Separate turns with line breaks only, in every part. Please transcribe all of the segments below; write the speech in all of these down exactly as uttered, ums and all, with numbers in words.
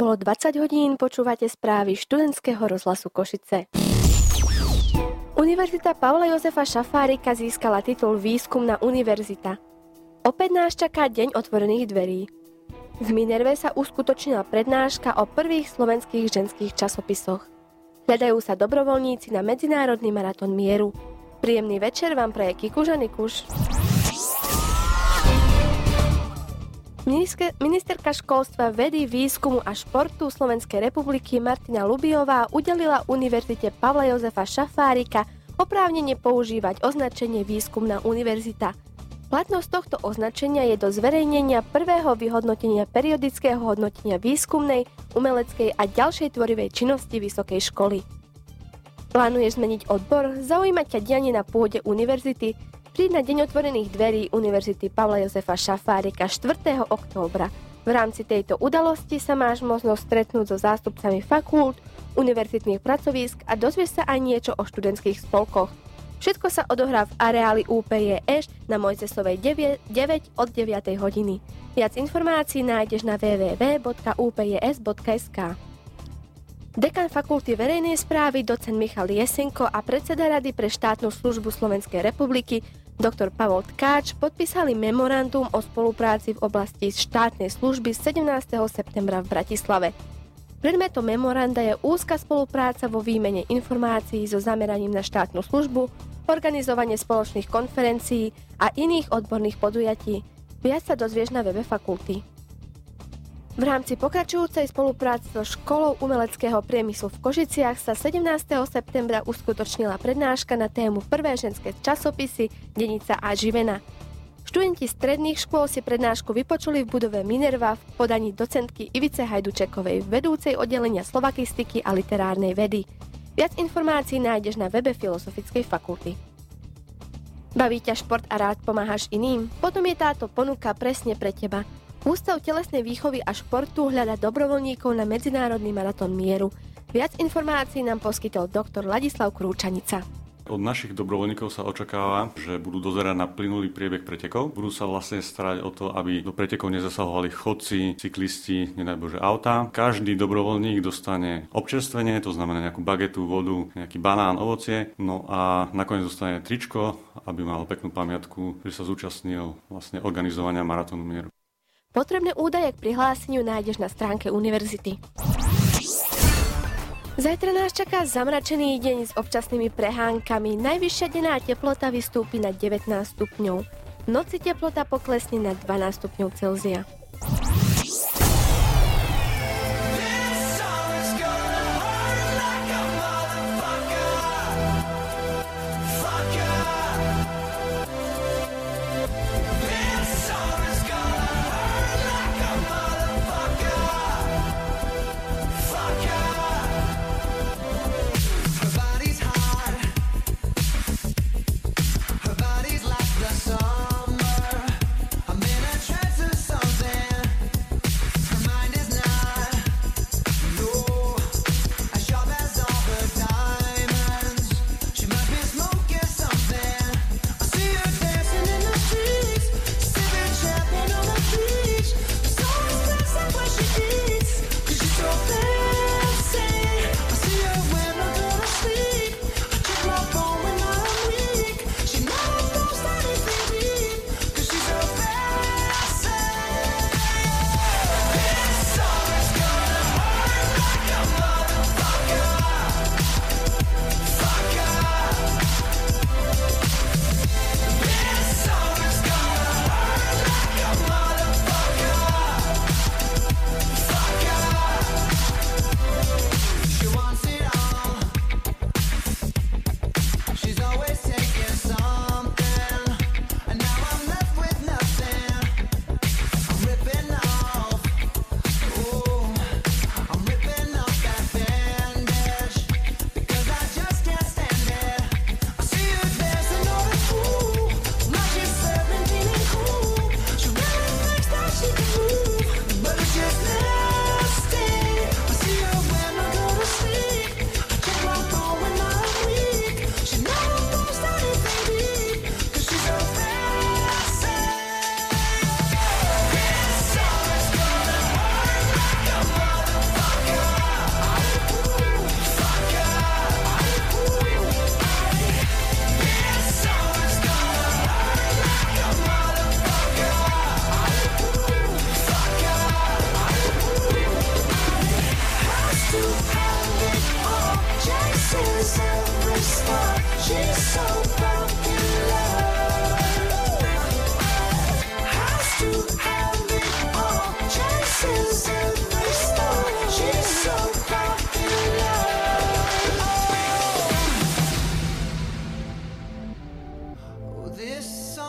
Bolo dvadsať hodín, počúvate správy študentského rozhlasu Košice. Univerzita Pavla Jozefa Šafárika získala titul Výskumná univerzita. Opäť nás čaká deň otvorených dverí. V Minerve sa uskutočnila prednáška o prvých slovenských ženských časopisoch. Hľadajú sa dobrovoľníci na Medzinárodný maratón mieru. Príjemný večer vám praje Kikuža Nikuš. Ministerka školstva, vedy, výskumu a športu Slovenskej republiky Martina Lubiová udelila Univerzite Pavla Jozefa Šafárika oprávnenie používať označenie Výskumná univerzita. Platnosť tohto označenia je do zverejnenia prvého vyhodnotenia periodického hodnotenia výskumnej, umeleckej a ďalšej tvorivej činnosti vysokej školy. Plánuješ zmeniť odbor? Zaujíma ťa dianie na pôde univerzity? Príď na deň otvorených dverí Univerzity Pavla Jozefa Šafárika štvrtého októbra. V rámci tejto udalosti sa máš možnosť stretnúť so zástupcami fakult, univerzitných pracovísk a dozvieš sa aj niečo o študentských spolkoch. Všetko sa odohrá v areáli ú pé jé eš na Mojzesovej deväť od deviatej hodiny. Viac informácií nájdeš na w w w bodka u p j s bodka s k. Dekan Fakulty verejnej správy, docent Michal Jesenko a predseda Rady pre štátnu službu Slovenskej republiky, doktor Pavol Tkáč, podpísali memorandum o spolupráci v oblasti štátnej služby sedemnásteho septembra v Bratislave. Predmetom memoranda je úzka spolupráca vo výmene informácií so zameraním na štátnu službu, organizovanie spoločných konferencií a iných odborných podujatí. Viac sa dozvieš na webe fakulty. V rámci pokračujúcej spolupráce so Školou umeleckého priemyslu v Košiciach sa sedemnásteho septembra uskutočnila prednáška na tému Prvé ženské časopisy Denica a Živena. Študenti stredných škôl si prednášku vypočuli v budove Minerva v podaní docentky Ivice Hajdučekovej, vedúcej oddelenia slovakistiky a literárnej vedy. Viac informácií nájdeš na webe Filozofickej fakulty. Baví ťa šport a rád pomáhaš iným? Potom je táto ponuka presne pre teba. Ústav telesnej výchovy a športu hľada dobrovoľníkov na Medzinárodný maratón mieru. Viac informácií nám poskytol doktor Ladislav Krúčanica.
Od našich dobrovoľníkov sa očakáva, že budú dozerať na plynulý priebeh pretekov. Budú sa vlastne starať o to, aby do pretekov nezasahovali chodci, cyklisti, nedaj Bože autá. Každý dobrovoľník dostane občerstvenie, to znamená nejakú bagetu, vodu, nejaký banán, ovocie. No a nakoniec dostane tričko, aby mal peknú pamiatku, že sa zúčastnil vlastne organizovania maratónu mieru.
Potrebné údaje k prihláseniu nájdeš na stránke univerzity. Zajtra nás čaká zamračený deň s občasnými prehánkami. Najvyššia denná teplota vystúpi na devätnásť stupňov. V noci teplota poklesne na dvanásť stupňov Celzia.
Something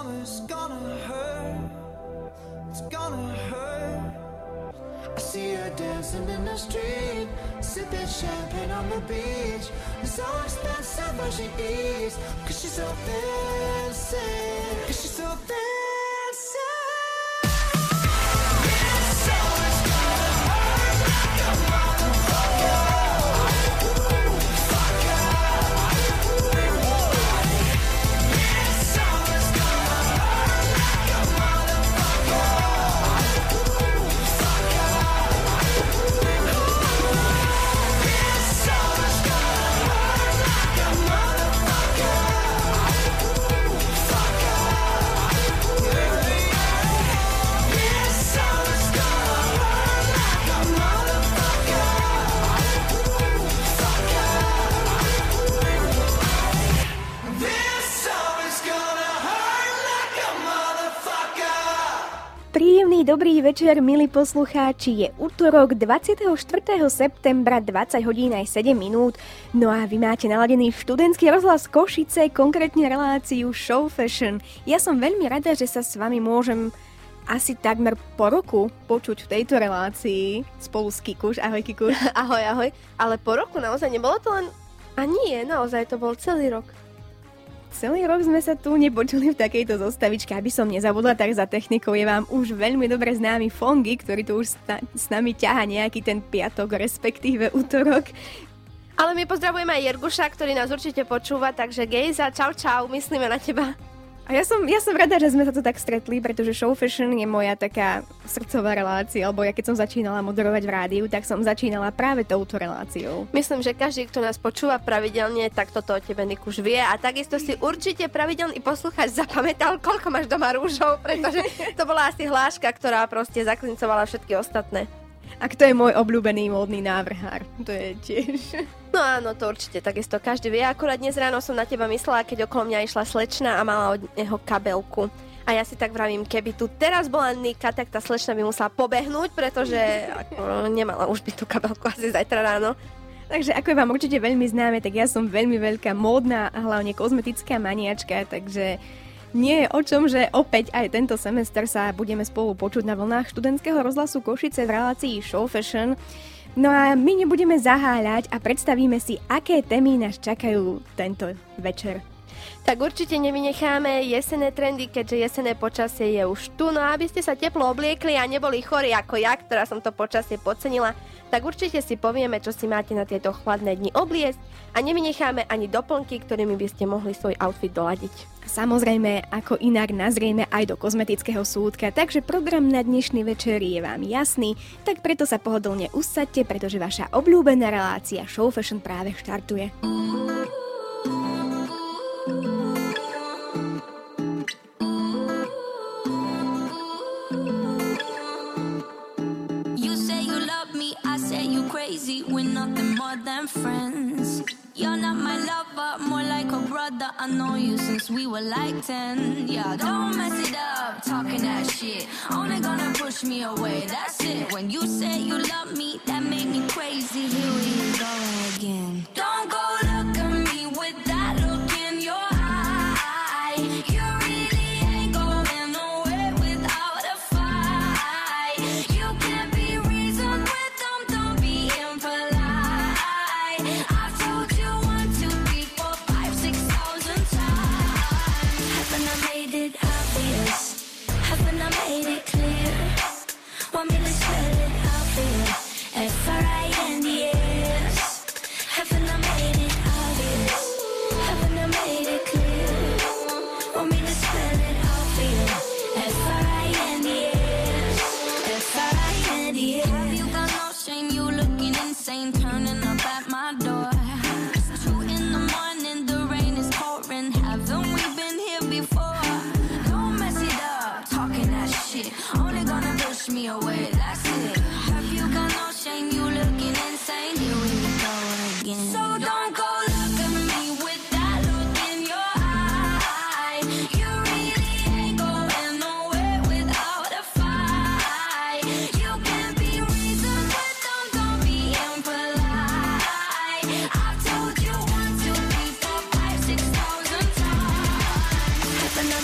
summer's gonna hurt. It's gonna hurt. I see her dancing in the street, sipping champagne on the beach. It's so expensive what she eats, cause she's so fancy, cause she's so fancy. This summer's gonna hurt like a motherfucker. This summer's gonna hurt like a motherfucker. This summer's gonna hurt like a motherfucker. This summer's gonna hurt like a motherfucker. This summer's gonna hurt like a motherfucker.
Príjemný dobrý večer, milí poslucháči, je utorok dvadsiateho štvrtého septembra, dvadsať hodín aj sedem minút. No a vy máte naladený študentský rozhlas Košice, konkrétne reláciu Show Fashion. Ja som veľmi rada, že sa s vami môžem asi takmer po roku počuť v tejto relácii spolu s Kikuš. Ahoj Kikuš.
Ahoj, ahoj. Ale po roku naozaj nebolo to len... A nie, naozaj to bol celý rok.
Celý rok sme sa tu nepočuli v takejto zostavičke, aby som nezabudla, tak za technikou je vám už veľmi dobre známy Fongy, ktorý tu už sta- s nami ťaha nejaký ten piatok, respektíve útorok.
Ale my pozdravujeme aj Jerguša, ktorý nás určite počúva, takže Gejza, čau čau, myslíme na teba.
A ja som, ja som rada, že sme sa tu tak stretli, pretože Show Fashion je moja taká srdcová relácia, alebo ja keď som začínala moderovať v rádiu, tak som začínala práve touto reláciou.
Myslím, že každý, kto nás počúva pravidelne, tak toto o tebe Nikuš vie a takisto si určite pravidelný poslucháč zapamätal, koľko máš doma rúžov, pretože to bola asi hláška, ktorá proste zaklincovala všetky ostatné.
A kto je môj obľúbený módny návrhár? To je tiež...
No áno, to určite takisto každý vie. Akurát dnes ráno som na teba myslela, keď okolo mňa išla slečna a mala od neho kabelku. A ja si tak vravím, keby tu teraz bola Nika, tak tá slečna by musela pobehnúť, pretože ako, nemala už byť tú kabelku asi zajtra ráno.
Takže ako je vám určite veľmi známe, tak ja som veľmi veľká módna a hlavne kozmetická maniačka, takže nie je o čom, že opäť aj tento semester sa budeme spolu počuť na vlnách študentského rozhlasu Košice v relácii Show Fashion. No a my nebudeme zaháľať a predstavíme si, aké témy nás čakajú tento večer.
Tak určite nevynecháme jesenné trendy, keďže jesenné počasie je už tu. No a aby ste sa teplo obliekli a neboli chorí ako ja, ktorá som to počasie podcenila, tak určite si povieme, čo si máte na tieto chladné dni obliecť a nevynecháme ani doplnky, ktorými by ste mohli svoj outfit doladiť.
Samozrejme, ako inak nazrieme aj do kozmetického súdka, takže program na dnešný večer je vám jasný, tak preto sa pohodlne usaďte, pretože vaša obľúbená relácia Show Fashion práve štartuje.
Crazy, we're nothing more than friends. You're not my lover, more like a brother. I know you since we were like ten. Yeah, don't mess it up, talking that shit. Only gonna push me away, that's it. When you say you love me, that made me crazy. Here we go again. Don't go look at me with that look in your eye. You really ain't going nowhere without a fight. You can't be reasoned with them, don't be impolite. I've told you one, two, three, four, five, six thousand times. Haven't I made it obvious? Haven't I made it clear? Want me to spell it out for you? F R I N D S. Haven't I made it obvious? Haven't I made it clear? Want me to spell it out for you? F R I N D S. F R I N D S. Have you got no shame? You looking insane, turning up at my door. It's two in the morning, the rain is pouring. Haven't we been here before? Don't mess it up, talking that shit. Only gonna push me away, that's it. Have you got no shame? You looking insane. Here we go again. So don't go look at me with that look in your eye. You really ain't going nowhere without a fight. You can't be reasoned with them, don't be impolite. I've told you one, two, three, four, five, six thousand times. Haven't I made it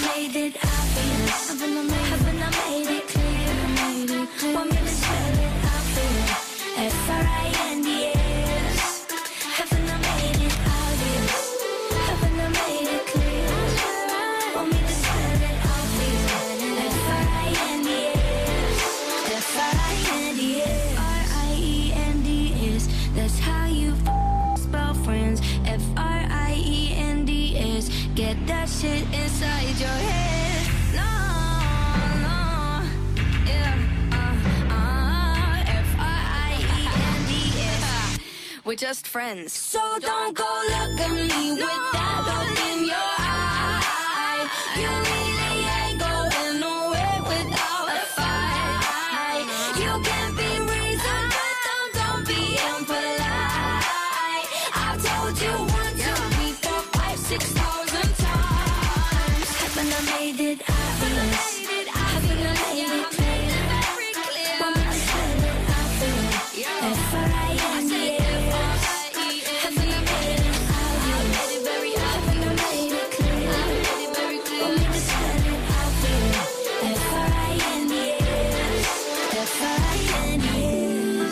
it obvious? Haven't I made, haven't I made it clear? Made it clear. Want me to spell it out for you? F R I N D S. Haven't I made it obvious? Haven't I made it clear? Want me to spell it out for you? F R I N D S. F R I N D S. R I E N D S. That's how you spell friends. F R I E N D S. Get that shit inside your head. No, no, yeah, uh, uh, F R I E N D S. We're just friends. So don't go look at me with that look in your eye. You really ain't going nowhere without a fight. You can be reasoned, but don't, don't be impolite. I've told you one, two, three, four, five, six thousand times. Haven't I made it obvious? Haven't I made it clear? Want me to spell it out for you? F R I N D S. Haven't I made it obvious? Haven't I made it clear? Want me to spell it out for you? F R I N D S. F R I N D S.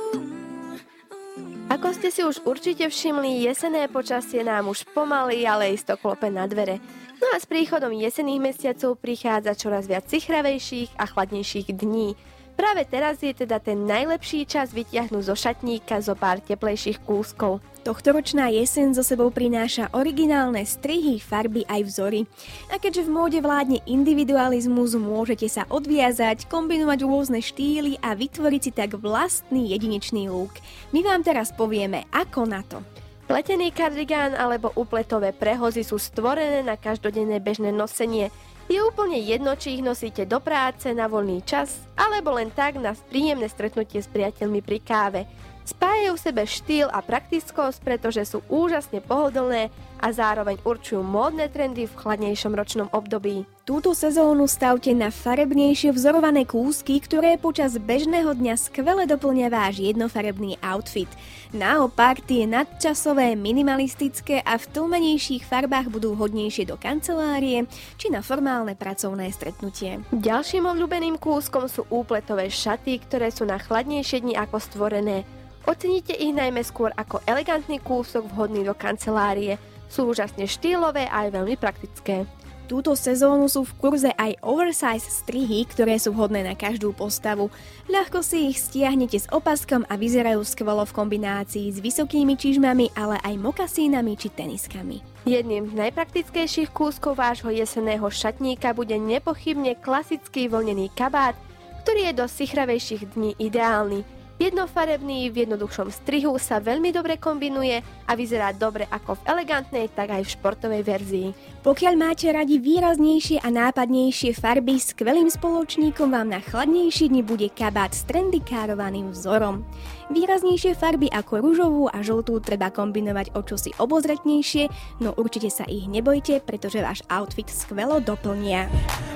Ako ste si už určite všimli, jesenné počasie nám už pomaly, ale isto klope na dvere. No a s príchodom jesenných mesiacov prichádza čoraz viac sichravejších a chladnejších dní. Práve teraz je teda ten najlepší čas vytiahnuť zo šatníka zo pár teplejších kúskov.
Tohtoročná jeseň so sebou prináša originálne strihy, farby aj vzory. A keďže v móde vládne individualizmus, môžete sa odviazať, kombinovať rôzne štýly a vytvoriť si tak vlastný jedinečný look. My vám teraz povieme, ako na to.
Pletený kardigán alebo upletové prehozy sú stvorené na každodenné bežné nosenie. Je úplne jedno, či ich nosíte do práce, na voľný čas, alebo len tak na príjemné stretnutie s priateľmi pri káve. Spájajú v sebe štýl a praktickosť, pretože sú úžasne pohodlné a zároveň určujú módne trendy v chladnejšom ročnom období.
Túto sezónu stavte na farebnejšie vzorované kúsky, ktoré počas bežného dňa skvele doplňa váš jednofarebný outfit. Naopak, tie nadčasové, minimalistické a v tlmenejších farbách budú hodnejšie do kancelárie či na formálne pracovné stretnutie.
Ďalším obľúbeným kúskom sú úpletové šaty, ktoré sú na chladnejšie dni ako stvorené. Oceníte ich najmä skôr ako elegantný kúsok vhodný do kancelárie. Sú úžasne štýlové a aj veľmi praktické.
Túto sezónu sú v kurze aj oversize strihy, ktoré sú vhodné na každú postavu. Ľahko si ich stiahnete s opaskom a vyzerajú skvelo v kombinácii s vysokými čižmami, ale aj mokasínami či teniskami.
Jedným z najpraktickejších kúskov vášho jesenného šatníka bude nepochybne klasický vlnený kabát, ktorý je do sichravejších dní ideálny. Jednofarebný v jednoduchšom strihu sa veľmi dobre kombinuje a vyzerá dobre ako v elegantnej, tak aj v športovej verzii.
Pokiaľ máte radi výraznejšie a nápadnejšie farby, skvelým spoločníkom vám na chladnejšie dni bude kabát s trendykárovaným vzorom. Výraznejšie farby ako ružovú a žltú treba kombinovať o čosi obozretnejšie, no určite sa ich nebojte, pretože váš outfit skvelo doplnia.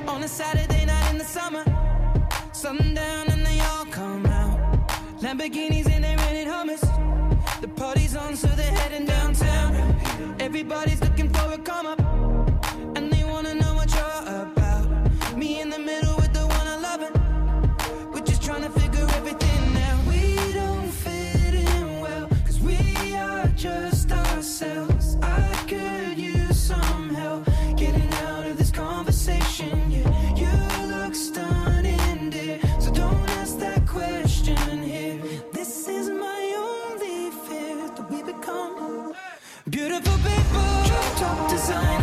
Lamborghinis and they rented hummus. The party's on, so they're heading downtown. Everybody's looking for a come up, and they wanna know what you're about. Me in the middle with the one I love, it. We're just trying to figure everything out. We don't fit in well, cause we are just ourselves. I could use some help getting out of this conversation. Yeah, you look stunning, dear, so don't ask that question here. This is my only fear, that we become beautiful people, drop top design.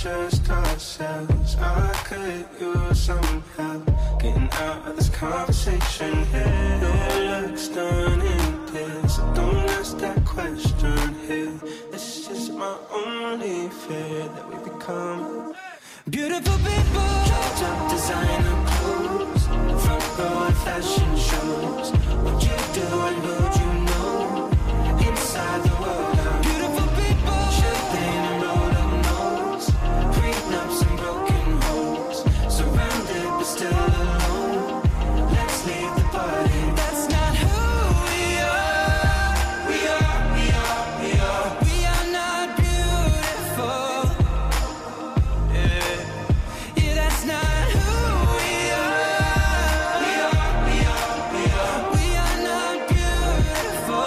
just ourselves. I could use some help getting out of this conversation here. Your looks done in this, so don't ask that question here. It's just my only fear that we become beautiful people. Dropped up designer clothes, front row at fashion shows. What you do and who'd you know inside the world of beautiful people. Champagne and rolled up nose, prenups and broken homes. Surrounded but still alone. Let's leave the party. That's not who we are. We are, we are, we are. We are not beautiful. Yeah, yeah, that's not who we are. We are, we are, we are. We are not beautiful.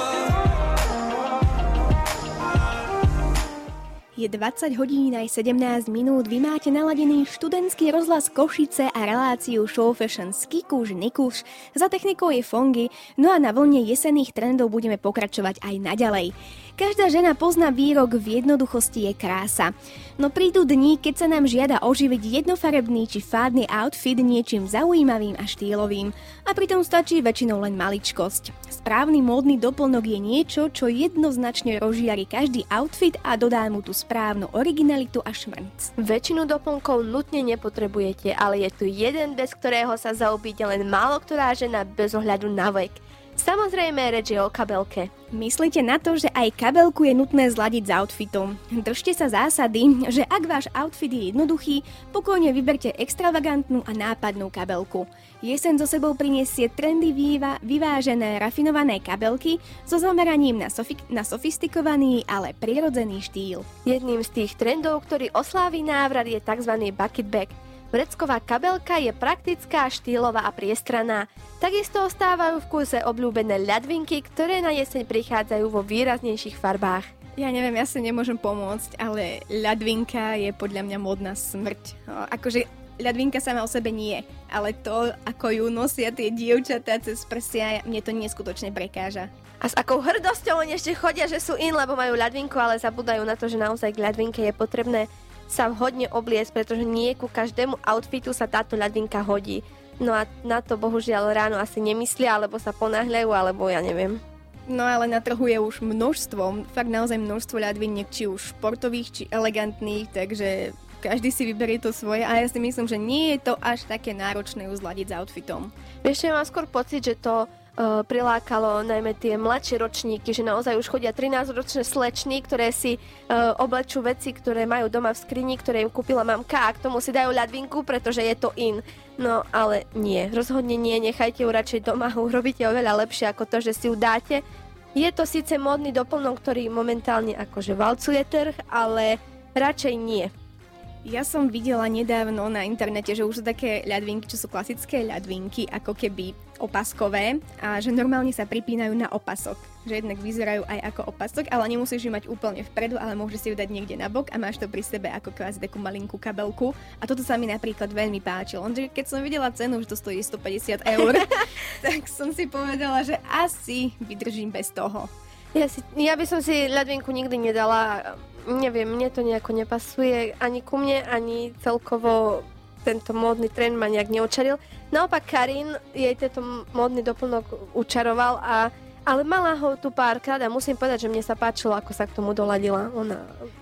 Je dvadsať hodín aj sedemnásť minút, vy máte naladený študentský rozhlas Košice a reláciu Show Fashion Skikuš Nikuš. Za technikou je Fongy, no a na vlne jesenných trendov budeme pokračovať aj naďalej. Každá žena pozná výrok v jednoduchosti je krása. No prídu dni, keď sa nám žiada oživiť jednofarebný či fádny outfit niečím zaujímavým a štýlovým. A pritom stačí väčšinou len maličkosť. Správny módny doplnok je niečo, čo jednoznačne rozžiari každý outfit a dodá mu tú správnu originalitu a šmrnc.
Väčšinu doplnkov nutne nepotrebujete, ale je tu jeden, bez ktorého sa zaobíde len málo ktorá žena bez ohľadu na vek. Samozrejme, reč je o kabelke.
Myslíte na to, že aj kabelku je nutné zladiť s outfitom? Držte sa zásady, že ak váš outfit je jednoduchý, pokojne vyberte extravagantnú a nápadnú kabelku. Jeseň so sebou prinesie trendy výva, vyvážené, rafinované kabelky so zameraním na, sofi- na sofistikovaný, ale prirodzený štýl.
Jedným z tých trendov, ktorý oslávi návrat, je tzv. Bucket bag. Vrecková kabelka je praktická, štýlová a priestranná. Takisto ostávajú v kúse obľúbené ľadvinky, ktoré na jeseň prichádzajú vo výraznejších farbách.
Ja neviem, ja si nemôžem pomôcť, ale ľadvinka je podľa mňa módna smrť. No, akože ľadvinka sama o sebe nie, ale to, ako ju nosia tie dievčatá cez prsia, mne to neskutočne prekáža.
A s akou hrdosťou oni ešte chodia, že sú in, lebo majú ľadvinku, ale zabúdajú na to, že naozaj k ľadvinke je potrebné sa vhodne obliecť, pretože nie ku každému outfitu sa táto ľadvinka hodí. No a na to bohužiaľ ráno asi nemyslia, alebo sa ponáhľajú, alebo ja neviem.
No ale na trhu je už množstvo, fakt naozaj množstvo ľadviniek, či už športových, či elegantných, takže každý si vyberie to svoje a ja si myslím, že nie je to až také náročné uzladiť s outfitom.
Vieš, ja mám skôr pocit, že to Uh, prilákalo najmä tie mladšie ročníky, že naozaj už chodia trinásťročné slečny, ktoré si uh, oblečú veci, ktoré majú doma v skrini, ktoré im kúpila mamka a k tomu si dajú ľadvinku, pretože je to in. No ale nie, rozhodne nie, nechajte ju radšej doma, urobíte oveľa lepšie ako to, že si ju dáte. Je to síce módny doplnok, ktorý momentálne akože valcuje trh, ale radšej nie.
Ja som videla nedávno na internete, že už sú také ľadvinky, čo sú klasické ľadvinky, ako keby opaskové a že normálne sa pripínajú na opasok. Že jednak vyzerajú aj ako opasok, ale nemusíš ju mať úplne vpredu, ale môžeš si ju dať niekde na bok a máš to pri sebe ako kvázi takú malinkú kabelku. A toto sa mi napríklad veľmi páčilo. Lenže keď som videla cenu, že to stojí stopäťdesiat eur, tak som si povedala, že asi vydržím bez toho.
Ja, si, ja by som si ľadvinku nikdy nedala. Neviem, mne to nejako nepasuje ani ku mne, ani celkovo tento módny trend ma nejak neočaril. Naopak Karin, jej tento módny doplnok učaroval, a, ale mala ho tu párkrát a musím povedať, že mne sa páčilo, ako sa k tomu doladila. Ona...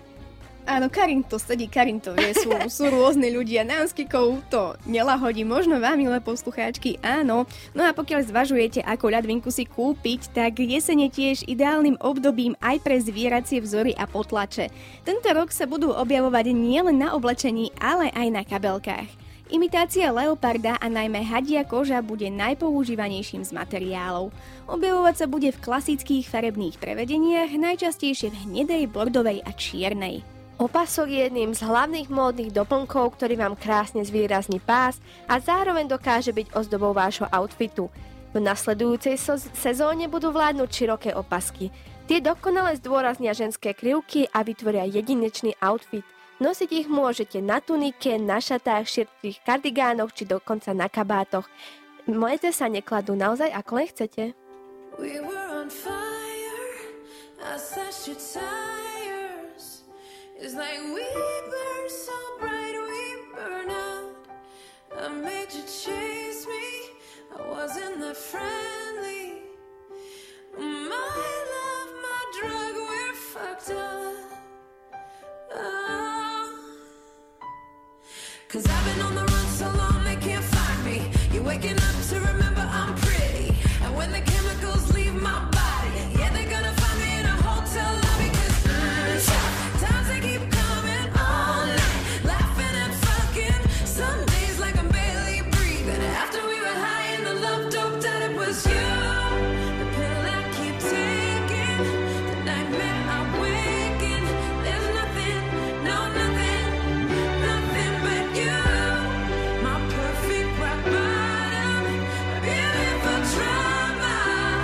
Áno, Karin to sedí, Karin to vie, sú, sú rôzni ľudia, náskykov to nelahodí, možno vám, milé poslucháčky, áno. No a pokiaľ zvažujete, ako ľadvinku si kúpiť, tak jeseň je tiež ideálnym obdobím aj pre zvieracie vzory a potlače. Tento rok sa budú objavovať nielen na oblečení, ale aj na kabelkách. Imitácia leoparda a najmä hadia koža bude najpoužívanejším z materiálov. Objavovať sa bude v klasických farebných prevedeniach, najčastejšie v hnedej, bordovej a čiernej.
Opasok je jedným z hlavných módnych doplnkov, ktorý vám krásne zvýrazní pás a zároveň dokáže byť ozdobou vášho outfitu. V nasledujúcej so- sezóne budú vládnuť široké opasky. Tie dokonale zdôraznia ženské krivky a vytvoria jedinečný outfit. Nosiť ich môžete na tunike, na šatách, širkých kardigánoch či dokonca na kabátoch. Môžete sa nekladú naozaj ako len chcete.
We were on fire, I slashed your tires. It's like we burn so
Cause I've been on the run so long they can't find me. You're waking up to remember I'm pretty. And when the chemicals leave my body, yeah, they're gonna find me in a hotel lobby. Cause mm, times they keep coming all night, laughing and fucking. Some days like I'm barely breathing. After we were high and the love doped out, it was you. The pill I keep taking, the nightmare I'm waking. There's nothing, no nothing, nothing but you. My perfect rock bottom, beautiful trauma.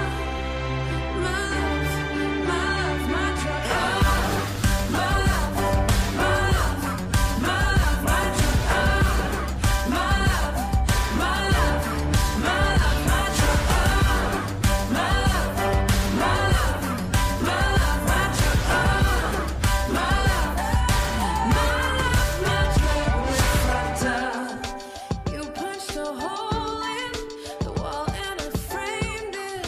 My love, my love, my drug. Oh, my love, my love, my love, my drug. Oh, my love, my love, my love, my drug. Oh, my love, my love, my love, my drug. Oh, my love, my love, my drug was fucked up. You punched a hole in the wall and I framed it.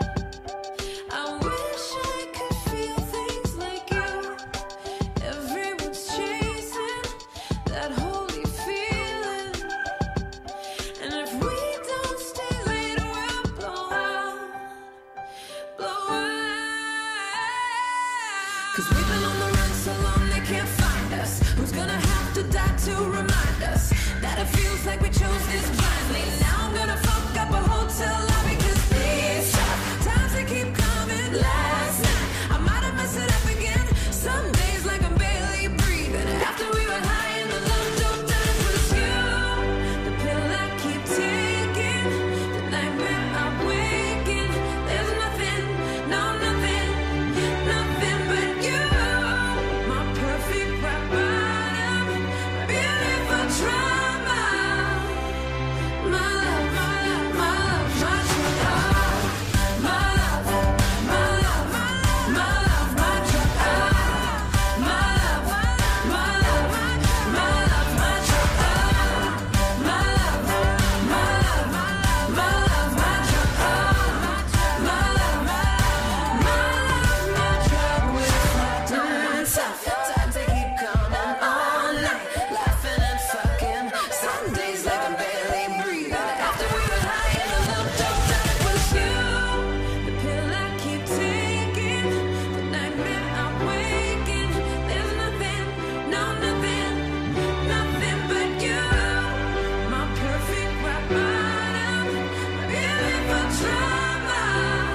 I wish I could feel things like you. Everyone's chasing that holy feeling. And if we don't stay later, we'll blow out, blow out. Cause we've been on the run so long they can't find us. Who's gonna have to die to remind us that it feels like we chose this blindly? Now I'm gonna fuck up a hotel lobby. Cause these times they keep coming. Last night I might have messed it up again. Some days like I'm barely breathing. After we were high and the love doped out, it was you. The pill I keep taking, the nightmare I'm waking. There's nothing, no nothing, nothing but you. My perfect rock bottom, beautiful trauma. My love, my love, my love, my drug. Oh, my love, my love, my love, my drug. Oh, my love, my love, my love, my drug. Oh, my love, my love, my love, my drug. Oh, my love, my love, my drug was fucked up. Times they keep coming all night, laughing and fucking. Some days like I'm barely breathing. After we were high and the love doped out, it was you. The pill I keep taking, the nightmare I'm waking. There's nothing, no nothing, nothing but you. My perfect rock bottom, beautiful trauma.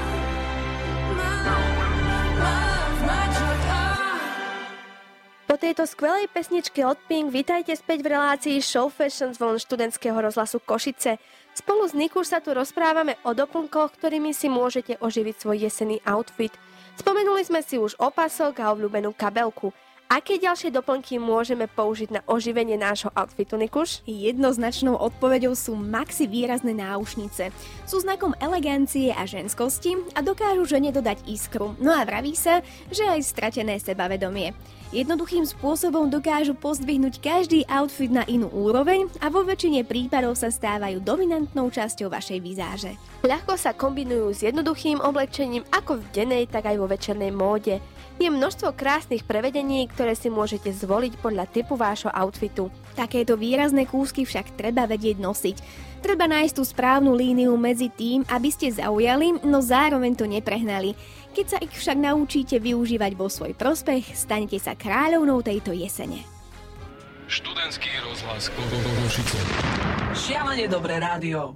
My love, my love, my drug. Oh.
Po tejto skvelej pesničke od Pink vítajte späť v relácii Show Fashion z vln študentského rozhlasu Košice. Spolu s Nikuš sa tu rozprávame o doplnkoch, ktorými si môžete oživiť svoj jesenný outfit. Spomenuli sme si už opasok a obľúbenú kabelku. Aké ďalšie doplnky môžeme použiť na oživenie nášho outfitu, Nikuš?
Jednoznačnou odpoveďou sú maxi výrazné náušnice. Sú znakom elegancie a ženskosti a dokážu žene dodať iskru. No a vraví sa, že aj stratené sebavedomie. Jednoduchým spôsobom dokážu pozdvihnúť každý outfit na inú úroveň a vo väčšine prípadov sa stávajú dominantnou časťou vašej vizáže.
Ľahko sa kombinujú s jednoduchým oblečením ako v dennej, tak aj vo večernej móde. Je množstvo krásnych prevedení, ktoré si môžete zvoliť podľa typu vášho outfitu.
Takéto výrazné kúsky však treba vedieť nosiť. Treba nájsť tú správnu líniu medzi tým, aby ste zaujali, no zároveň to neprehnali. Keď sa ich však naučíte využívať vo svoj prospech, stanete sa kráľovnou tejto jesene.
Študentský rozhlas Košice.
Šialene dobré rádio.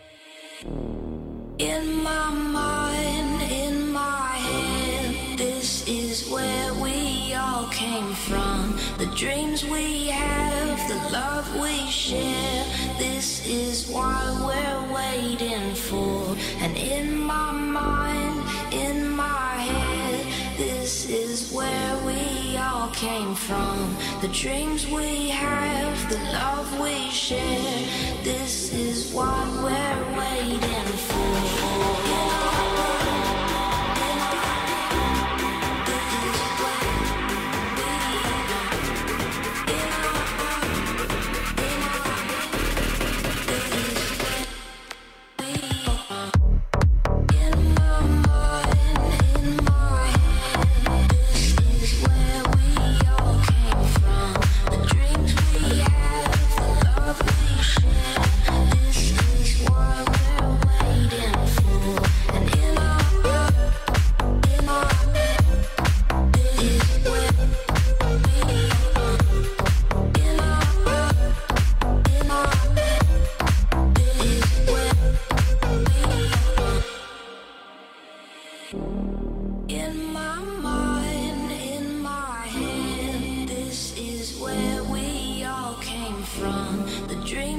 In my mind, in my head, this is where we all came from. The dreams we have, the love we share, this is what we're waiting for. And in my mind, in my head, this is where we all came from. The dreams we have, the love we share, this is what we're waiting for. The dreams we have, the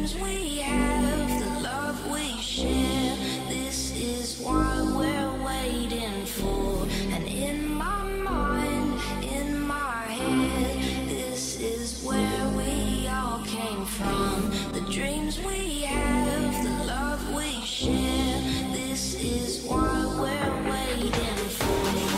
dreams we have, the love we share, this is what we're waiting for. And in my mind, in my head, this is where we all came from. The dreams we have, the love we share, this is what we're waiting for.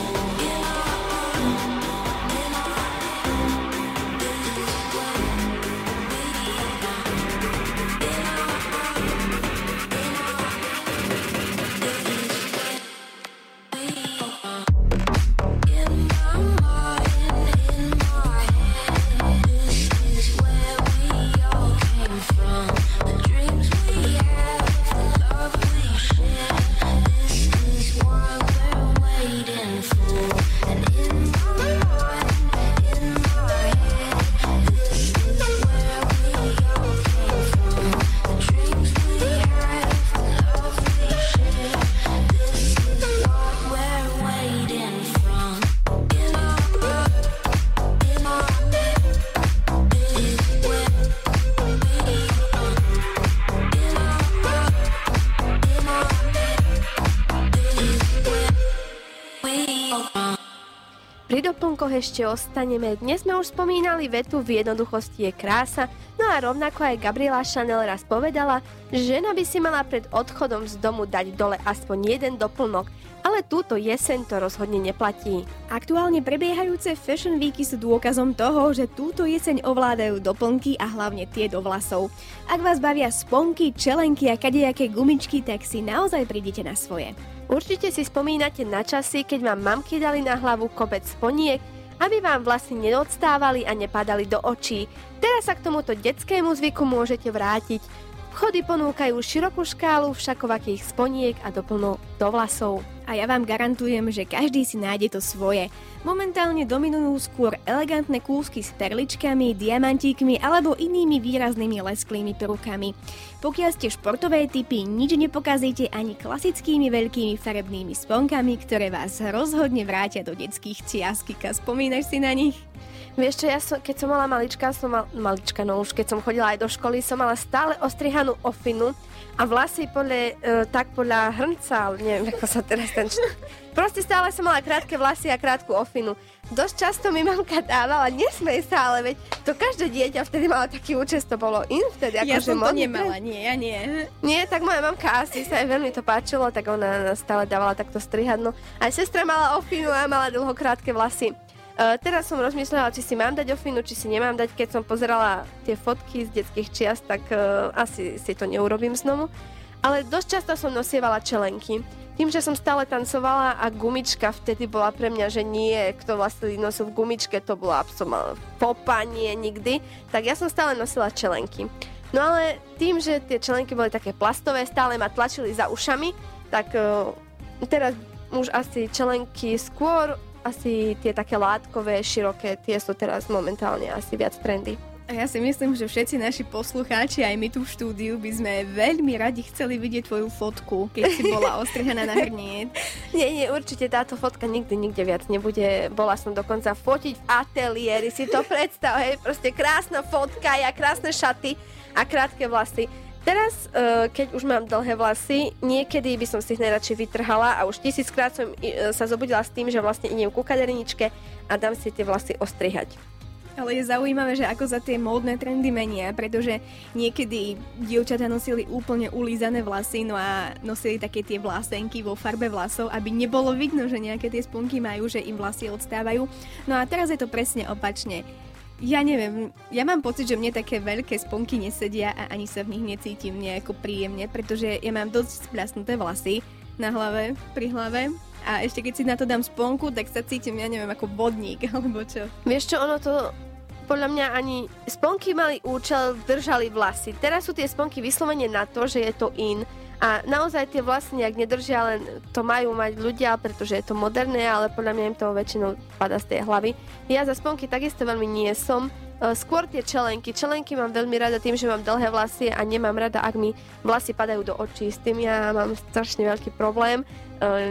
Pri doplnkoch ešte ostaneme. Dnes sme už spomínali vetu v jednoduchosti je krása, no a rovnako aj Gabriela Chanel raz povedala, že žena by si mala pred odchodom z domu dať dole aspoň jeden doplnok, ale túto jeseň to rozhodne neplatí.
Aktuálne prebiehajúce Fashion Weeky sú dôkazom toho, že túto jeseň ovládajú doplnky a hlavne tie do vlasov. Ak vás bavia sponky, čelenky a kadejaké gumičky, tak si naozaj prídete na svoje.
Určite si spomínate na časy, keď vám mamky dali na hlavu kopec sponiek, aby vám vlasy neodstávali a nepadali do očí. Teraz sa k tomuto detskému zvyku môžete vrátiť. Vchody ponúkajú širokú škálu všakovakých sponiek a doplnok do vlasov.
A ja vám garantujem, že každý si nájde to svoje. Momentálne dominujú skôr elegantné kúsky s perličkami, diamantíkmi alebo inými výraznými lesklými perukami. Pokiaľ ste športové typy, nič nepokazíte ani klasickými veľkými farebnými sponkami, ktoré vás rozhodne vrátia do detských čias. Kika, spomínaš si na nich?
Vieš čo, ja som, keď som mala malička, som mal, malička, no už keď som chodila aj do školy, som mala stále ostrihanú ofinu a vlasy podľa, e, tak podľa hrnca, ale neviem, ako sa teraz ten... Proste stále som mala krátke vlasy a krátku ofinu. Dosť často mi mamka dávala, nesmej sa, ale veď to každé dieťa vtedy malo taký účes, to bolo in vtedy.
Ja
ako,
som
že
to nemala, nie, ja nie.
Nie, tak moja mamka asi sa jej veľmi to páčilo, tak ona stále dávala takto strihadno. Aj sestra mala ofinu a mala dlho krátke vlasy. Uh, teraz som rozmýšľala, či si mám dať ofinu, či si nemám dať. Keď som pozerala tie fotky z detských čias, tak uh, asi si to neurobím znovu. Ale dosť často som nosievala čelenky. Tým, že som stále tancovala a gumička vtedy bola pre mňa, že nie, kto vlastne nosil v gumičke, to bola absolútne popa, nie nikdy, tak ja som stále nosila čelenky. No ale tým, že tie čelenky boli také plastové, stále ma tlačili za ušami, tak uh, teraz už asi čelenky skôr, asi tie také látkové, široké, tie sú teraz momentálne asi viac trendy.
A ja si myslím, že všetci naši poslucháči, aj my tu v štúdiu, by sme veľmi radi chceli vidieť tvoju fotku, keď si bola ostrihaná na hrniec.
Nie, nie, určite táto fotka nikdy, nikde viac nebude. Bola som dokonca fotiť v ateliéri, si to predstav, hej, proste krásna fotka, ja krásne šaty a krátke vlasy. Teraz, keď už mám dlhé vlasy, niekedy by som si ich najradšej vytrhala a už tisíckrát som sa zobudila s tým, že vlastne idem ku kaderničke a dám si tie vlasy ostrihať.
Ale je zaujímavé, že ako sa tie módne trendy menia, pretože niekedy dievčatá nosili úplne ulízané vlasy, no a nosili také tie vlasenky vo farbe vlasov, aby nebolo vidno, že nejaké tie spunky majú, že im vlasy odstávajú. No a teraz je to presne opačne. Ja neviem, ja mám pocit, že mne také veľké sponky nesedia a ani sa v nich necítim nejako príjemne, pretože ja mám dosť spľasnuté vlasy na hlave, pri hlave a ešte keď si na to dám sponku, tak sa cítim, ja neviem, ako vodník alebo čo.
Vieš čo, ono to podľa mňa ani sponky mali účel, držali vlasy. Teraz sú tie sponky vyslovene na to, že je to in. A naozaj tie vlasy nejak nedržia, len to majú mať ľudia, pretože je to moderné, ale podľa mňa im to väčšinou padá z tej hlavy. Ja za sponky takisto veľmi nie som. Skôr tie čelenky. Čelenky mám veľmi rada tým, že mám dlhé vlasy a nemám rada, ak mi vlasy padajú do očí. S tým ja mám strašne veľký problém.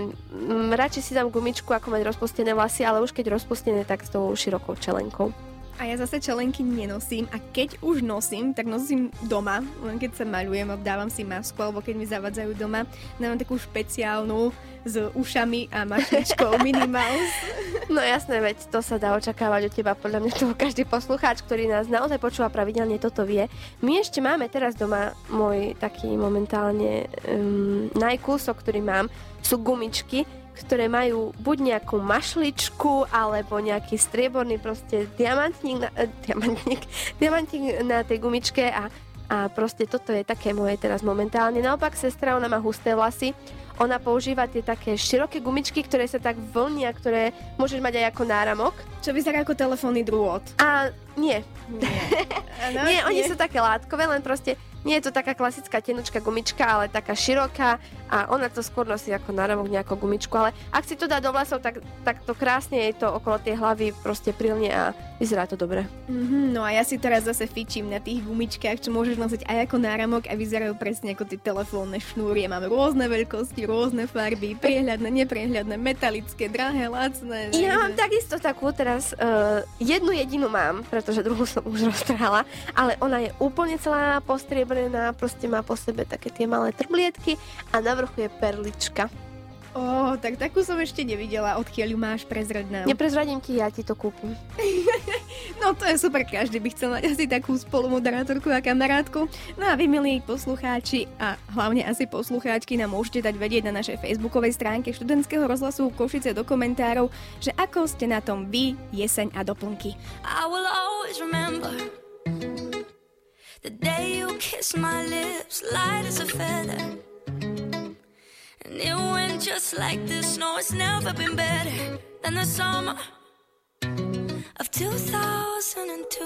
Radšej si dám gumičku, ako mať rozpustené vlasy, ale už keď rozpustené, tak s tou širokou čelenkou.
A ja zase čelenky nenosím a keď už nosím, tak nosím doma, len keď sa maľujem a dávam si masku, alebo keď mi zavadzajú doma, dávam takú špeciálnu s ušami a mašličkou Minnie Mouse.
No jasné, veď to sa dá očakávať od teba, podľa mňa to každý poslucháč, ktorý nás naozaj počúva pravidelne, toto vie. My ešte máme teraz doma môj taký momentálne um, najkúsok, ktorý mám, sú gumičky, ktoré majú buď nejakú mašličku, alebo nejaký strieborný proste diamantník na, eh, diamantník, diamantník na tej gumičke a, a proste toto je také moje teraz momentálne. Naopak sestra, ona má husté vlasy, ona používa tie také široké gumičky, ktoré sa tak vlnia, ktoré môžeš mať aj ako náramok.
Čo vyzerá ako telefónny drôt.
A nie.
Nie. Ano,
nie, oni
nie.
sú také látkové, len proste nie je to taká klasická tenučká gumička, ale taká široká a ona to skôr nosí ako náramok nejakú gumičku, ale ak si to dá do vlasov, tak, tak to krásne je to okolo tej hlavy proste prilne a vyzerá to dobre.
Mm-hmm, no a ja si teraz zase fičím na tých gumičkách, čo môžeš nosiť aj ako náramok a vyzerajú presne ako tie telefónne šnúry. Mám rôzne veľkosti, rôzne farby, priehľadné, nepriehľadné, metalické, drahé, lacné.
Ja mám takisto takú teraz, uh, jednu jedinú mám, pretože druhú som už roztrhala, ale ona je úplne celá postriebrená, proste má po sebe také tie malé trblietky a na vrchu je perlička.
Ó, tak takú som ešte nevidela, odkiaľ ju máš, prezrať nám.
Neprezradím ti, ja ti to kúpim.
No to je super, každý by chcel mať asi takú spolumoderátorku a kamarátku. No a vy, milí poslucháči a hlavne asi poslucháčky, nám môžete dať vedieť na našej facebookovej stránke Študentského rozhlasu Košice do komentárov, že ako ste na tom vy, jeseň a doplnky.
I will always remember the day you kissed my lips, light as a feather. And it went just like this. No, it's never been better than the summer of two thousand two.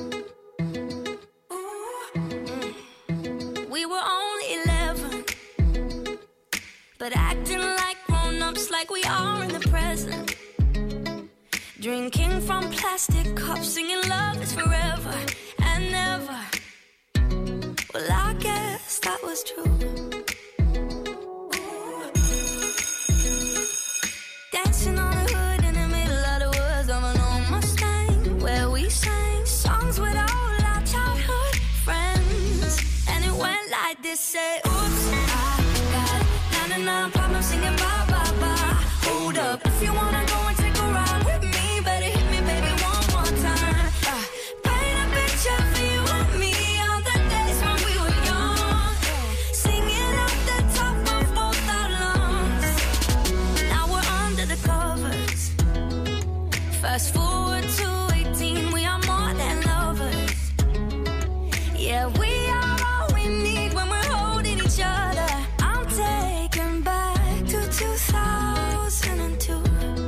We were only eleven, but acting like grown-ups, like we are in the present. Drinking from plastic cups, singing love is forever and never. Well, I guess that was true. Dancing on the hood in the middle of the woods of an old Mustang, where we sang songs with all our childhood friends. And it went like this, say, oops, I got ninety-nine problems singing bye, bye, bye. Hold up, if you wanna go and take a ride with me, better hit me, baby, one more time. uh, Paint a picture for you and me on the days when we were young, singing at the top of both our lungs. Now we're under the covers. Fast forward to eighteen, we are more than lovers. Yeah, we are all we need when we're holding each other. I'm taken back to two thousand two.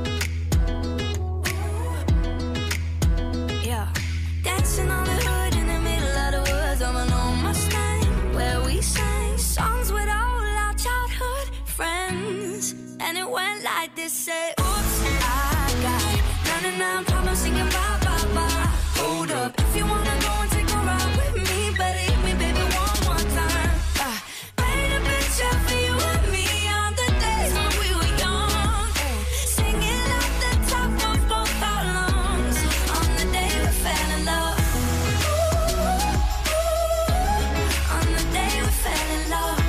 Yeah, dancing on the hood in the middle of the woods of an old Mustang, where we sang songs with all our childhood friends. And it went like this, say, oops, I got ninety-nine problems singing bye, bye, bye. Hold up, if you wanna go and take a ride with me, better hit me, baby, one more time. uh, Paint a picture for you and me on the days when we were young, singing at the top of both our lungs, on the day we fell in love. On the day we fell in love.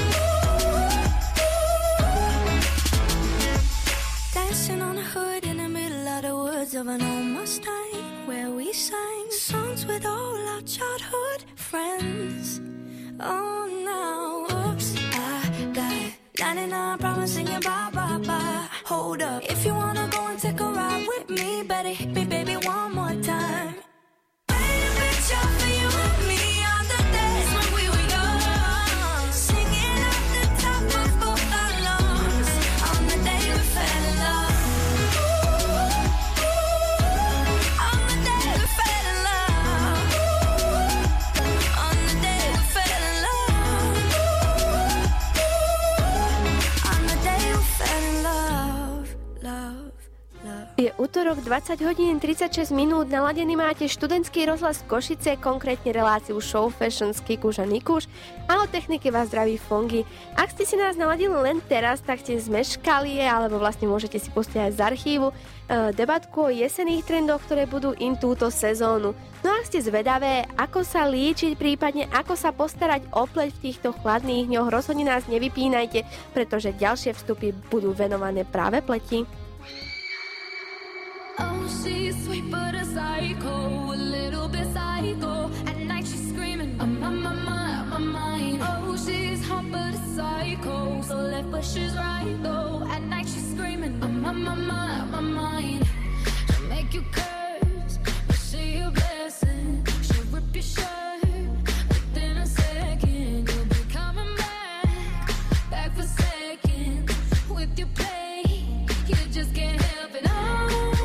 Dancing on the hood in the middle of the woods of an old Mustang, where we sang songs with all our childhood friends. Oh, now, oops, I got ninety-nine problems singing bye, bye, bye. Hold up, if you wanna go and take a ride with me, better hit me, baby, one more time. Paint a picture for you and me on the days when we were young, singing at the top of both our lungs, on the day we fell in love. On the day we fell in love. On the day we fell in love. On the day we fell in love. Love, love.
Je útorok útorok dvadsať hodín tridsaťšesť minút naladený máte študentský rozhlas Košice, konkrétne reláciu Show Fashion s Kikuš a Nikuš a od techniky vás zdraví Fongy. Ak ste si nás naladili len teraz, tak ste zmeškali, alebo vlastne môžete si pustiť aj z archívu debatku o jesenných trendoch, ktoré budú in túto sezónu. No a ak ste zvedavé, ako sa líčiť, prípadne ako sa postarať o pleť v týchto chladných dňoch, rozhodne nás nevypínajte, pretože ďalšie vstupy budú venované práve pleti.
Oh, she's sweet but a psycho, a little bit psycho. At night she's screaming, I'm on my mind, my mind. Oh, she's hot but a psycho, so left but she's right though. At night she's screaming, I'm on my mind, my mind. She'll make you curse, but she a blessing. She'll rip your shirt within a second. You'll be coming back, back for seconds. With your play, you just can't help it. Oh,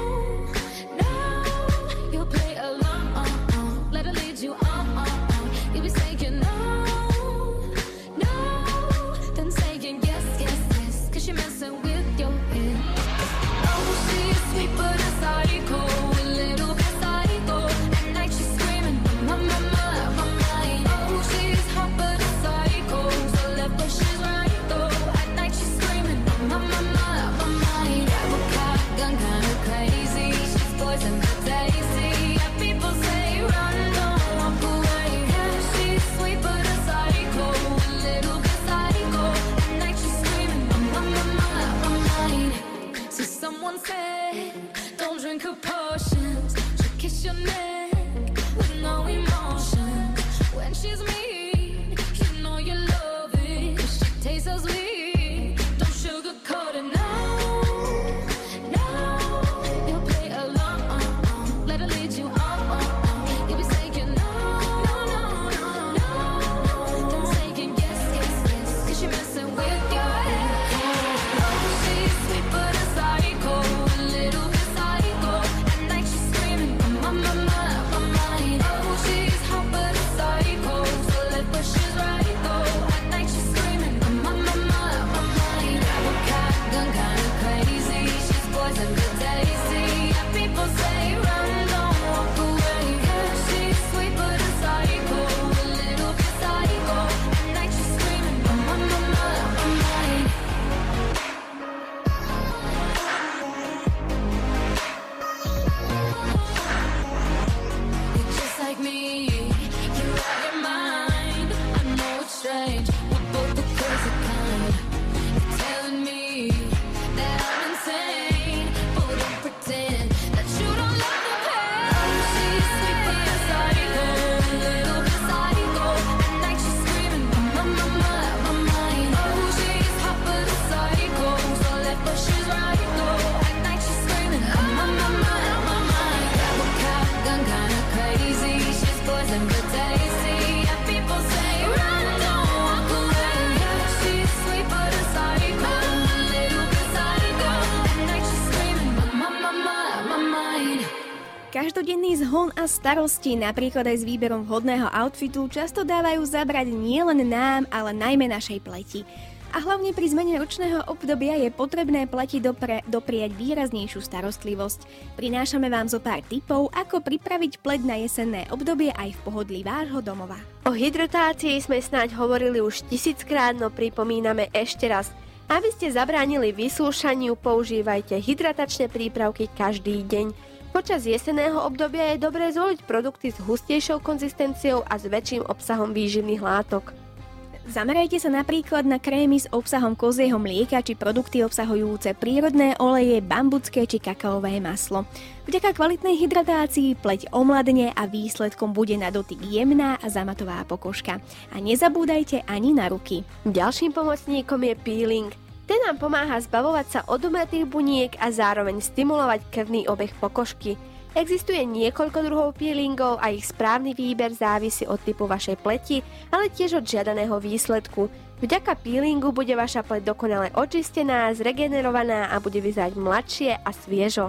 Každodenný zhon a starosti, napríklad aj s výberom vhodného outfitu, často dávajú zabrať nielen nám, ale najmä našej pleti. A hlavne pri zmene ročného obdobia je potrebné pleti dopre, dopriať výraznejšiu starostlivosť. Prinášame vám zo pár tipov, ako pripraviť pleť na jesenné obdobie aj v pohodlí vášho domova.
O hydratácii sme snáď hovorili už tisíckrát, no pripomíname ešte raz. Aby ste zabránili vysúšaniu, používajte hydratačné prípravky každý deň. Počas jesenného obdobia je dobré zvoliť produkty s hustejšou konzistenciou a s väčším obsahom výživných látok.
Zamerajte sa napríklad na krémy s obsahom kozieho mlieka či produkty obsahujúce prírodné oleje, bambucké či kakaové maslo. Vďaka kvalitnej hydratácii pleť omladne a výsledkom bude na dotyk jemná a zamatová pokožka. A nezabúdajte ani na ruky.
Ďalším pomocníkom je peeling. Ten nám pomáha zbavovať sa odumretých buniek a zároveň stimulovať krvný obeh pokožky. Existuje niekoľko druhov peelingov a ich správny výber závisí od typu vašej pleti, ale tiež od žiadaného výsledku. Vďaka peelingu bude vaša pleť dokonale očistená, zregenerovaná a bude vyzerať mladšie a sviežo.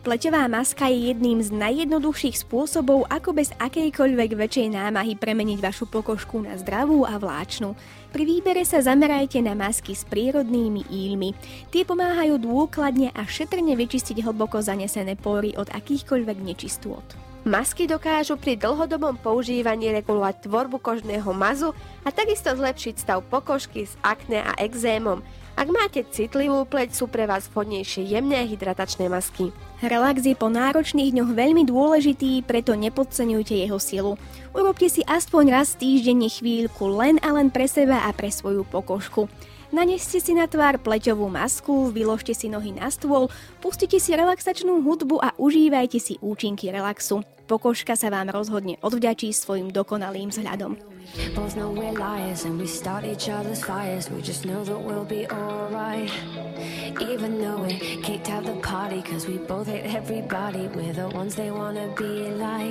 Pleťová maska je jedným z najjednoduchších spôsobov, ako bez akejkoľvek väčšej námahy premeniť vašu pokožku na zdravú a vláčnu. Pri výbere sa zamerajte na masky s prírodnými íľmi. Tie pomáhajú dôkladne a šetrne vyčistiť hlboko zanesené pory od akýchkoľvek nečistôt.
Masky dokážu pri dlhodobom používaní regulovať tvorbu kožného mazu a takisto zlepšiť stav pokožky s akné a ekzémom. Ak máte citlivú pleť, sú pre vás vhodnejšie jemné hydratačné masky.
Relax je po náročných dňoch veľmi dôležitý, preto nepodceňujte jeho silu. Urobte si aspoň raz týždenne chvíľku len a len pre seba a pre svoju pokožku. Naneste si na tvár pleťovú masku, vyložte si nohy na stôl, pustite si relaxačnú hudbu a užívajte si účinky relaxu. Pokožka sa vám rozhodne odvďačí svojim dokonalým vzhľadom.
Both know we're liars and we start each other's fires. We just know that we'll be alright. Even though we kicked out the party, cause we both hate everybody. We're the ones they wanna be like.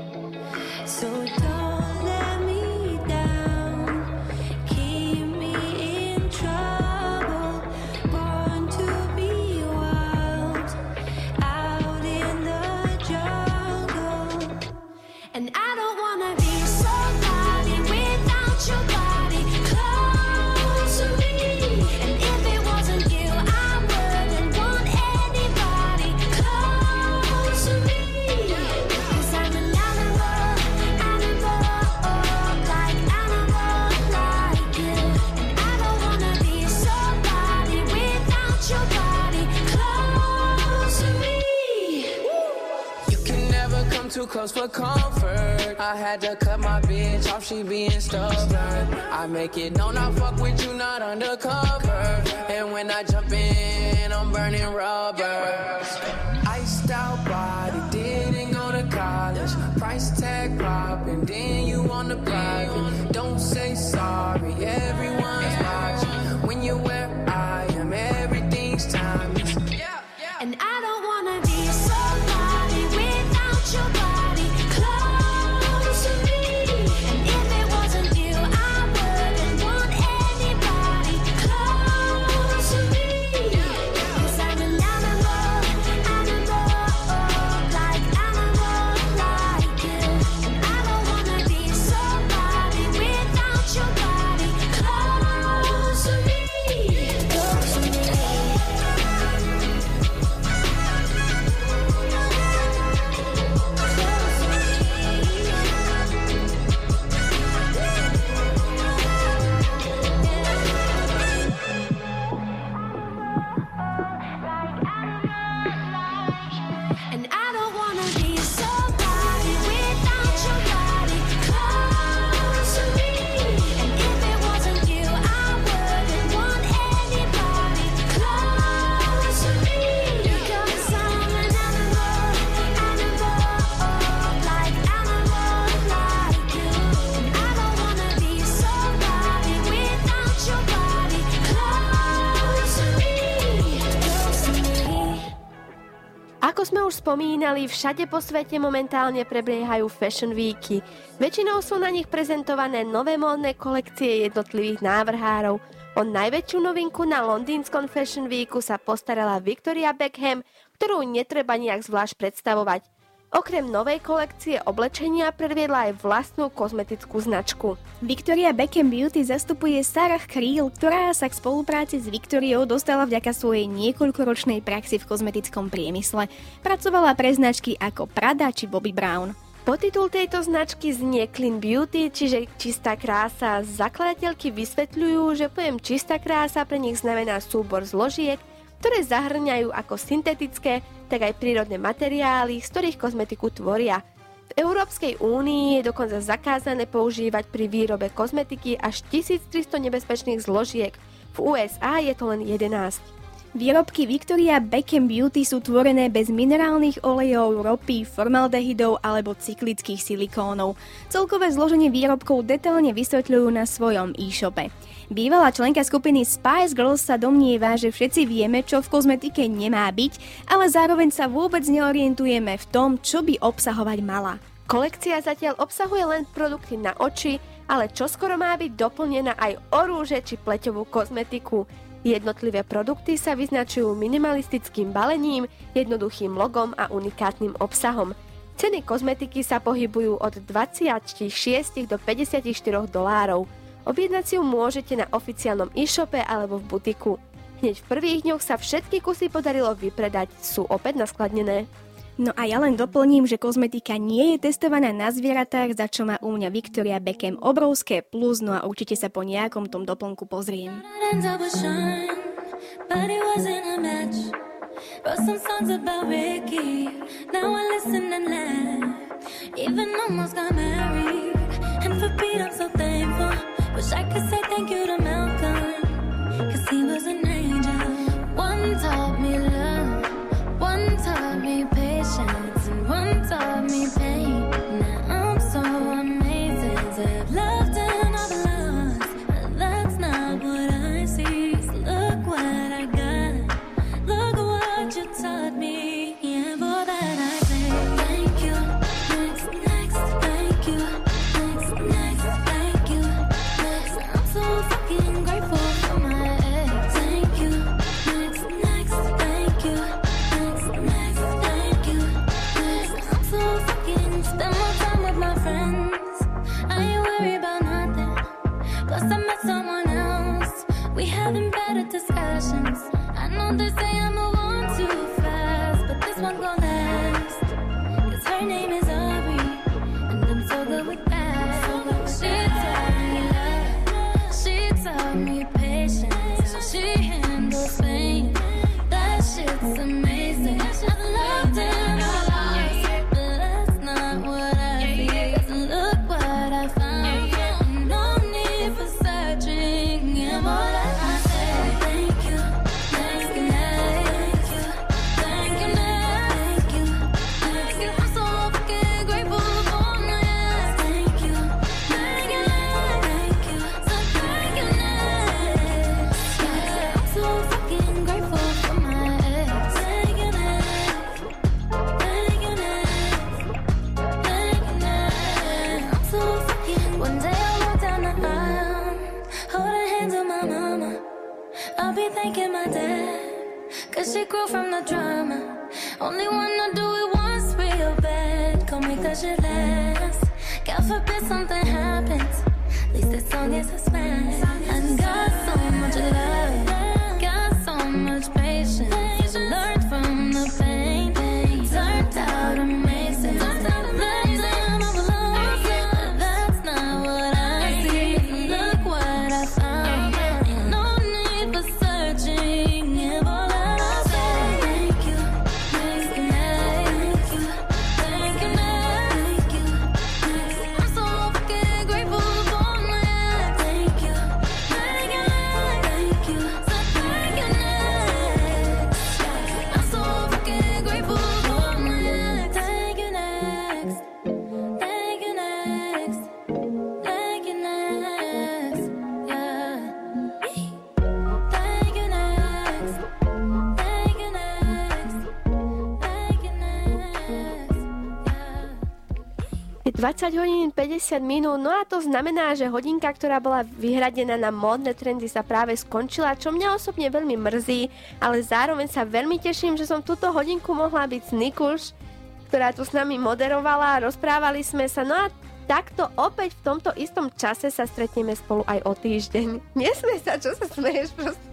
So don't let me down, keep me in trouble. Born to be wild, out in the jungle. And I don't wanna be somebody without your body close to me. And if it wasn't you, I wouldn't want anybody close to me. Cause I'm an animal, animal, like animal like you. And I don't wanna be somebody without your body close to me.
You can never come too close for comfort. I had to cut my bitch off, she being stubborn. I make it known I fuck with you, not undercover. And when I jump in, I'm burning rubber. Iced out body, didn't go to college. Price tag popping, then you on the private. Don't say sorry, everyone's watching. When you're where I am, everything's timeless.
And I don't wanna be somebody without your body close to me. And if it wasn't you, I wouldn't want anybody close to me. Cause I'm an animal, animal, like animal like you. And I don't wanna be somebody without your body close to me. Close to me. And I don't wanna be somebody without your body close to me. And if it wasn't you, I wouldn't want anybody close to me. Cause I'm an animal, animal, like animal like you. And I don't wanna be somebody without your body close to me. Close to me.
Ako sme už spomínali, všade po svete momentálne prebiehajú Fashion Weeky. Väčšinou sú na nich prezentované nové módne kolekcie jednotlivých návrhárov. O najväčšiu novinku na londýnskom Fashion Weeku sa postarala Victoria Beckham, ktorú netreba nejak zvlášť predstavovať. Okrem novej kolekcie oblečenia predviedla aj vlastnú kozmetickú značku.
Victoria Beckham Beauty zastupuje Sarah Creel, ktorá sa k spolupráci s Victoriou dostala vďaka svojej niekoľkoročnej praxi v kozmetickom priemysle. Pracovala pre značky ako Prada či Bobbi Brown.
Podtitul tejto značky znie Clean Beauty, čiže čistá krása. Zakladateľky vysvetľujú, že pojem čistá krása pre nich znamená súbor zložiek, ktoré zahrňajú ako syntetické, tak aj prírodné materiály, z ktorých kozmetiku tvoria. V Európskej únii je dokonca zakázané používať pri výrobe kozmetiky až tisíctristo nebezpečných zložiek. V ú es á je to len jedenásť.
Výrobky Victoria Beckham Beauty sú tvorené bez minerálnych olejov, ropy, formaldehydov alebo cyklických silikónov. Celkové zloženie výrobkov detailne vysvetľujú na svojom e-shope. Bývalá členka skupiny Spice Girls sa domnieva, že všetci vieme, čo v kozmetike nemá byť, ale zároveň sa vôbec neorientujeme v tom, čo by obsahovať mala.
Kolekcia zatiaľ obsahuje len produkty na oči, ale čoskoro má byť doplnená aj o rúže či pleťovú kozmetiku. Jednotlivé produkty sa vyznačujú minimalistickým balením, jednoduchým logom a unikátnym obsahom. Ceny kozmetiky sa pohybujú od dvadsaťšesť do päťdesiatštyri dolárov. Objednať si ju môžete na oficiálnom e-shope alebo v butiku. Hneď v prvých dňoch sa všetky kusy podarilo vypredať, sú opäť naskladnené.
No a ja len doplním, že kozmetika nie je testovaná na zvieratách, za čo má u mňa Victoria Beckham obrovské plus, no a určite sa po nejakom tom doplnku pozriem.
One taught me patience and one taught me pain. Now I'm so amazing to have loved and I've lost, but that's not what I see. So look what I got, look what you taught me. Yeah, for that I say thank you. Next, next, thank you. Next, next, thank you. Next, I'm so fucking grateful for my ex. Thank you. Next, next, thank you. Spend more time with my friends, I ain't worried about nothing. Plus I met someone else, we having better discussions. I know they say I move on too fast, but this one gon' last. Cause her name is Aubrey, and I'm so good with that. She taught me love, she taught me patience, she handles pain. That shit's amazing. I've loved and I lost, but that's not what I see. 'Cause look what I found. No need for searching. Yeah, more than I say. Thank you, thank you, thank you, thank you, thank you, thank you. I'm so fucking grateful for my ex. Thank you, thank you, thank you, so thank you, next. Yeah, I'm so fucking grateful for my ex. Thank you, next. Thank you, next. Thank you, next. I'm so fucking. One day I'll walk down the aisle, holding hands with my mama. I'll be thanking my dad, cause she grew from the drama. Only wanna do it once real bad, gon' make that shit last. God forbid something happens, at least this song is a smash. I got so much love, got so much patience. Learned from the pain, turned out amazing. Turned out amazing, I'm alone, but that's not what I see. Look what I found, ain't no need for searching. Yeah, all that I say, thank you, thank you, thank you, thank you, thank you. I'm so fucking grateful for my ex. Thank you, thank you, thank you, so thank you, next. I'm so fucking grateful for my ex. Thank you, next. Thank you, next. Thank you, next. Yeah. Thank you, next. Thank you, next. Thank you, next. Yeah.
Je dvadsať hodín päťdesiat minút, no a to znamená, že hodinka, ktorá bola vyhradená na módne trendy, sa práve skončila, čo mňa osobne veľmi mrzí, ale zároveň sa veľmi teším, že som túto hodinku mohla byť s Nikuš, ktorá tu s nami moderovala, rozprávali sme sa, no a takto opäť v tomto istom čase sa stretneme spolu aj o týždeň. Nesmej sa, čo sa smeješ proste.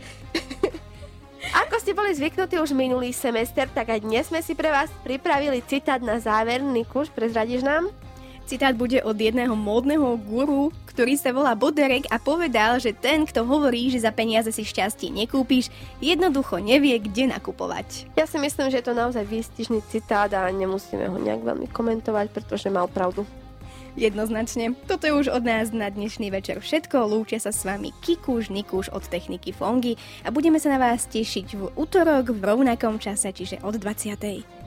Ako ste boli zvyknutí už minulý semester, tak aj dnes sme si pre vás pripravili citát na záver. Nikuš, prezradíš nám?
Citát bude od jedného módneho guru, ktorý sa volá Boderek a povedal, že ten, kto hovorí, že za peniaze si šťastie nekúpiš, jednoducho nevie, kde nakupovať.
Ja si myslím, že je to naozaj výstižný citát a nemusíme ho nejak veľmi komentovať, pretože mal pravdu.
Jednoznačne. Toto je už od nás na dnešný večer všetko. Lúčia sa s vami Kikuš, Nikuš od techniky Fongy a budeme sa na vás tešiť v utorok v rovnakom čase, čiže od dvadsiatej